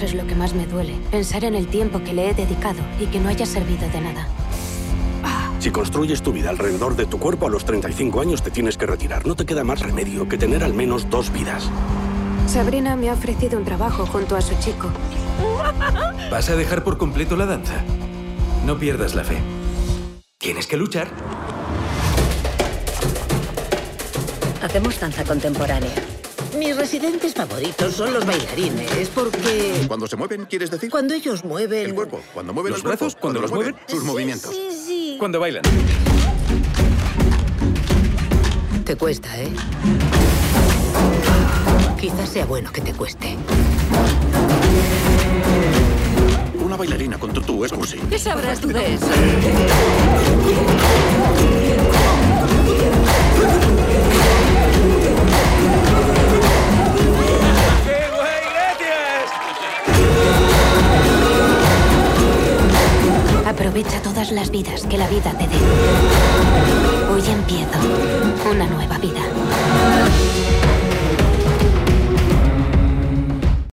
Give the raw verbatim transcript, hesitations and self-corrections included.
Eso es lo que más me duele. Pensar en el tiempo que le he dedicado y que no haya servido de nada. Si construyes tu vida alrededor de tu cuerpo, a los treinta y cinco años te tienes que retirar. No te queda más remedio que tener al menos dos vidas. Sabrina me ha ofrecido un trabajo junto a su chico. ¿Vas a dejar por completo la danza? No pierdas la fe. Tienes que luchar. Hacemos danza contemporánea. Mis residentes favoritos son los bailarines, porque... Cuando se mueven, ¿quieres decir? Cuando ellos mueven... El cuerpo. Cuando mueven ¿Los el cuerpo. brazos? ¿Cuando los mueven? Sus Sí, movimientos. Sí, sí. Cuando bailan. Te cuesta, ¿eh? Quizás sea bueno que te cueste. Una bailarina con tutú es cursi. ¿Qué sabrás tú de eso? Aprovecha todas las vidas que la vida te dé. Hoy empiezo una nueva vida.